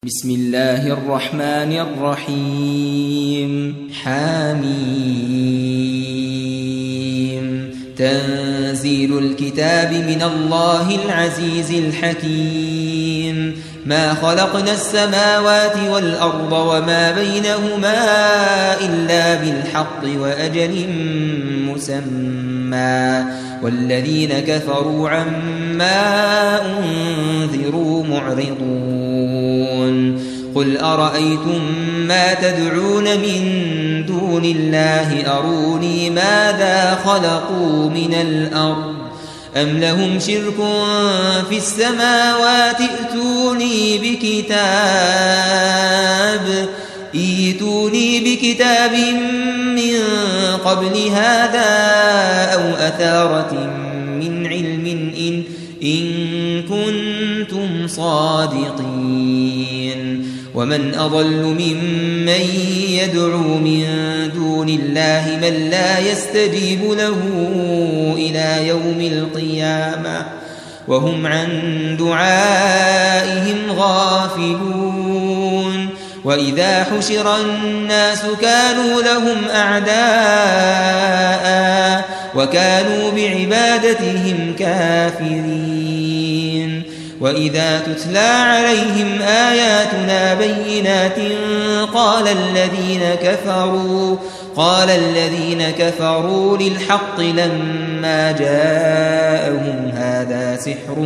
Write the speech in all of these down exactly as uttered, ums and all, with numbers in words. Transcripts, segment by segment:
بسم الله الرحمن الرحيم حميم تنزيل الكتاب من الله العزيز الحكيم ما خلقنا السماوات والأرض وما بينهما إلا بالحق وأجل مسمى والذين كفروا عما أنذروا معرضون قل أرأيتم ما تدعون من دون الله أروني ماذا خلقوا من الأرض أم لهم شرك في السماوات ائتوني بكتاب ائتوني بكتاب من قبل هذا أو أثارة من علم إن, إن كنتم صادقين ومن أضل ممن يدعو من دون الله من لا يستجيب له إلى يوم القيامة وهم عن دعائهم غافلون وإذا حشر الناس كانوا لهم أعداء وكانوا بعبادتهم كافرين وإذا تتلى عليهم آياتنا بينات قال الذين كفروا قال الذين كفروا للحق لما جاءهم هذا سحر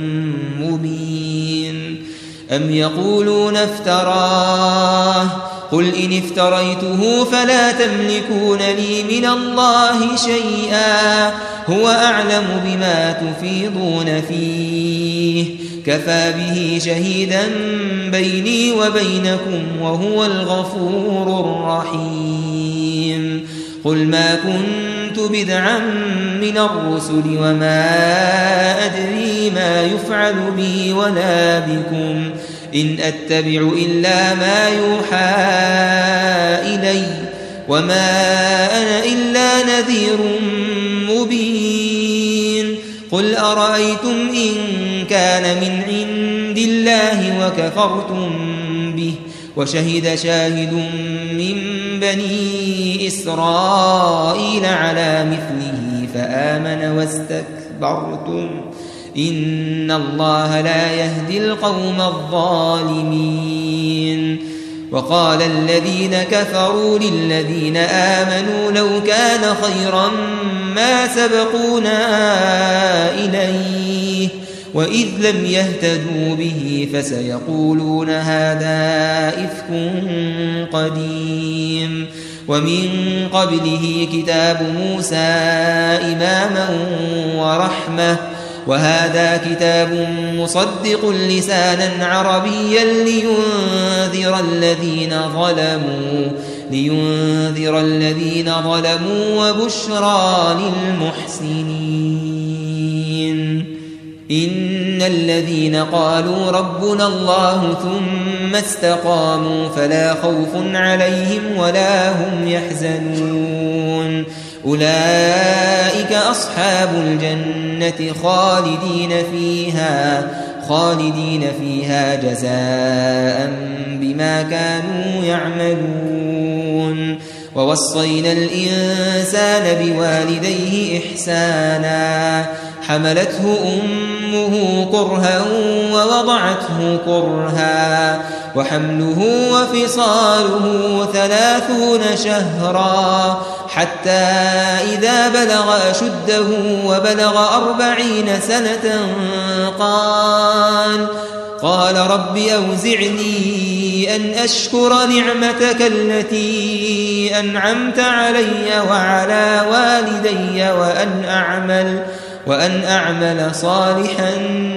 مبين أم يقولون افتراه قل إن افتريته فلا تملكون لي من الله شيئا هو أعلم بما تفيضون فيه كفى به شهيدا بيني وبينكم وهو الغفور الرحيم قل ما كنت بدعا من الرسل وما أدري ما يفعل بي ولا بكم إن أتبع إلا ما يوحى إلي وما أنا إلا نذير مبين قل أرأيتم إن كان من عند الله وكفرتم به وشهد شاهد من بني إسرائيل على مثله فآمن واستكبرتم إن الله لا يهدي القوم الظالمين وقال الذين كفروا للذين آمنوا لو كان خيرا ما سبقونا إليه وإذ لم يهتدوا به فسيقولون هذا إفك قديم ومن قبله كتاب موسى إماما ورحمة وهذا كتاب مصدق لسانا عربيا لينذر الذين ظلموا لينذر الذين ظلموا وبشرى للمحسنين إن الذين قالوا ربنا الله ثم استقاموا فلا خوف عليهم ولا هم يحزنون أولئك أصحاب الجنة خالدين فيها خالدين فيها جزاء بما كانوا يعملون ووصينا الإنسان بوالديه إحسانا حملته أمه كرها ووضعته كرها وحمله وفصاله ثلاثون شهرا حتى إذا بلغ أشده وبلغ أربعين سنة قال قال رب أوزعني أن أشكر نعمتك التي أنعمت علي وعلى والدي وأن أعمل وأن أعمل صالحا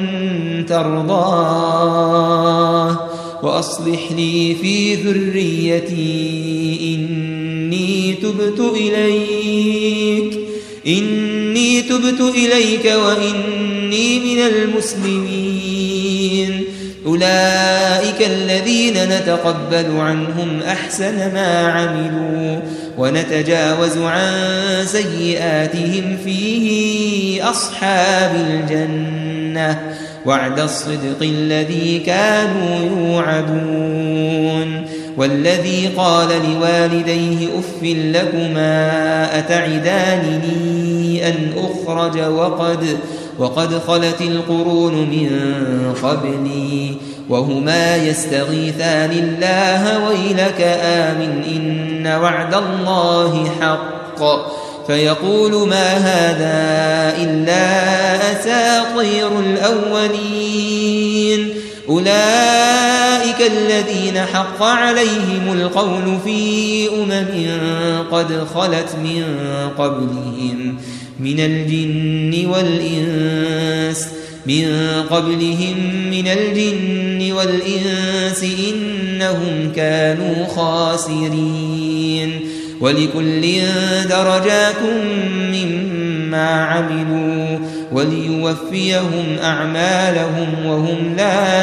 ترضاه وأصلح لي في ذريتي إني تبت إليك إني تبت إليك وإني من المسلمين أولئك الذين نتقبل عنهم أحسن ما عملوا ونتجاوز عن سيئاتهم في أصحاب الجنة وعد الصدق الذي كانوا يوعدون والذي قال لوالديه أف لكما أتعدانني أن أخرج وقد, وقد خلت القرون من قبلي وهما يستغيثان الله ويلك آمن إن وعد الله حق فيقول ما هذا إلا أساطير الأولين أولئك الذين حق عليهم القول في أمم قد خلت من قبلهم من الجن والإنس من قبلهم من الجن والإنس إنهم كانوا خاسرين ولكل درجات مما عملوا وليوفيهم أعمالهم وهم لا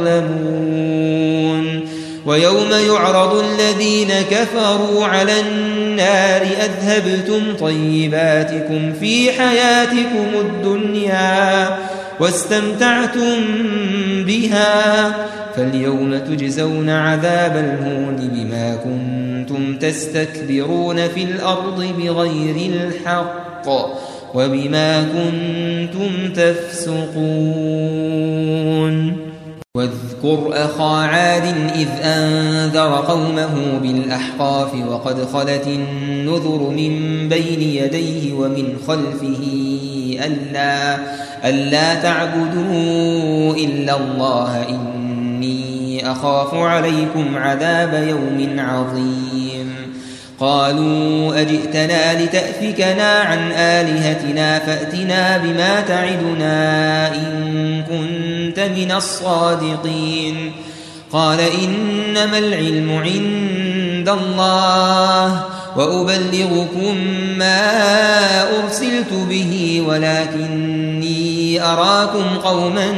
يظلمون ويوم يعرض الذين كفروا على النار أذهبتم طيباتكم في حياتكم الدنيا واستمتعتم بها فاليوم تجزون عذاب الهون بما كنتم تستكبرون في الأرض بغير الحق وبما كنتم تفسقون واذكر أخا عاد إذ أنذر قومه بالأحقاف وقد خلت النذر من بين يديه ومن خلفه ألا, ألا تعبدوا إلا الله إني أخاف عليكم عذاب يوم عظيم قالوا أجئتنا لتأفكنا عن آلهتنا فأتنا بما تعدنا إن كنت من الصادقين قال إنما العلم عند الله وأبلغكم ما أرسلت به ولكني أراكم قوما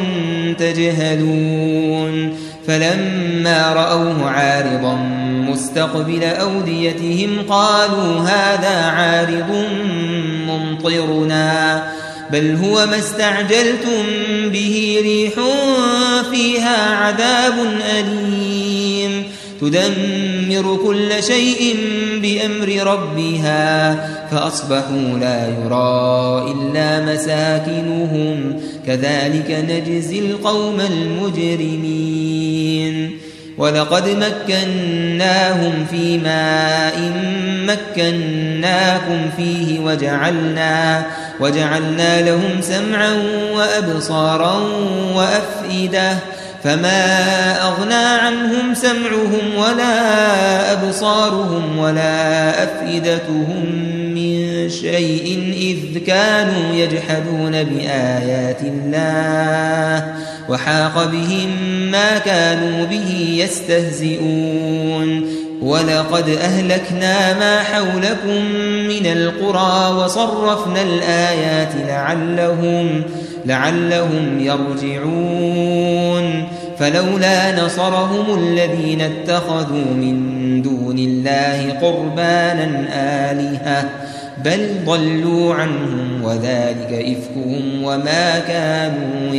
تجهلون فلما رأوه عارضا مستقبل أوديتهم قالوا هذا عارض ممطرنا بل هو ما استعجلتم به ريح فيها عذاب أليم تدمر كل شيء بأمر ربها فأصبحوا لا يرى إلا مساكنهم كذلك نجزي القوم المجرمين ولقد مكناهم في ماء مكناكم فيه وجعلنا, وجعلنا لهم سمعا وأبصارا وأفئدة فما أغنى عنهم سمعهم ولا أبصارهم ولا أفئدتهم من شيء إذ كانوا يجحدون بآيات الله وحاق بهم ما كانوا به يستهزئون ولقد أهلكنا ما حولكم من القرى وصرفنا الآيات لعلهم, لعلهم يرجعون فلولا نصرهم الذين اتخذوا من دون الله قربانا آلهة بل ضلوا عنهم وذلك إفكهم وما كانوا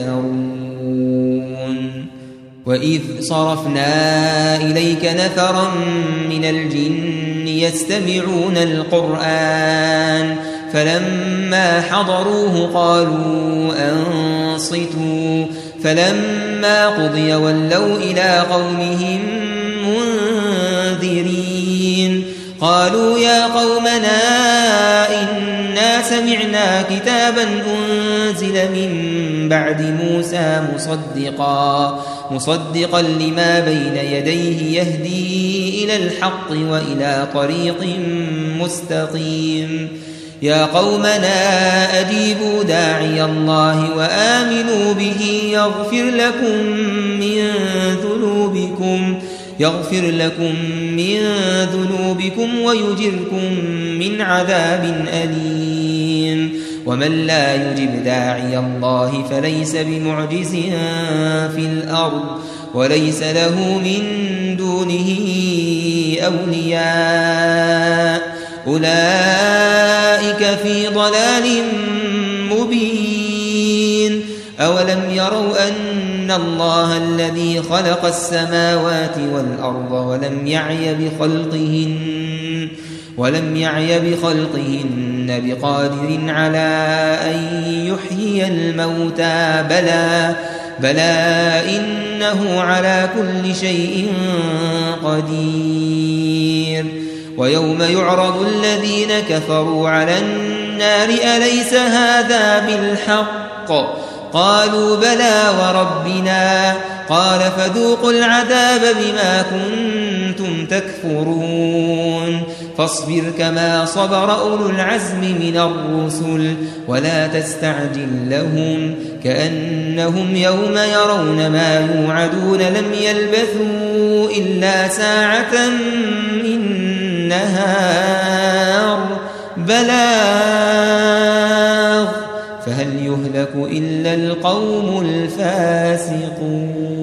يفترون وإذ صرفنا إليك نفرا من الجن يستمعون القرآن فلما حضروه قالوا أنصتوا فلما قضي ولوا إلى قومهم منذرين قالوا يا قومنا إنا سمعنا كتابا أنزل من بعد موسى مصدقا, مصدقا لما بين يديه يهدي إلى الحق وإلى طريق مستقيم يا قومنا أجيبوا داعي الله وآمنوا به يغفر لكم من ذنوبكم يغفر لكم من ذنوبكم ويجركم من عذاب أليم ومن لا يجب داعي الله فليس بمعجز في الأرض وليس له من دونه أولياء أولئك في ضلال مبين أولم يروا أن الله الذي خلق السماوات والأرض ولم يعي بخلقهن ولم يعي بخلقهن بقادر على أن يحيي الموتى بلى بلى إنه على كل شيء قدير ويوم يعرض الذين كفروا على النار أليس هذا بالحق قالوا بلى وربنا قال فذوقوا العذاب بما كنتم تكفرون فاصبر كما صبر أولو العزم من الرسل ولا تستعجل لهم كأنهم يوم يرون ما يوعدون لم يلبثوا إلا ساعة من نهار بلاغ فهل يهلك إلا القوم الفاسقون